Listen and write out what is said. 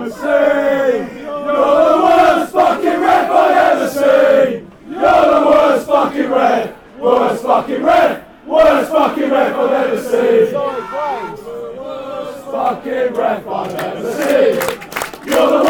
ever seen. You're the worst fucking ref I've ever seen. You're the worst fucking ref. Worst fucking ref. Worst fucking ref I've ever seen. Worst fucking ref I've ever seen. You're the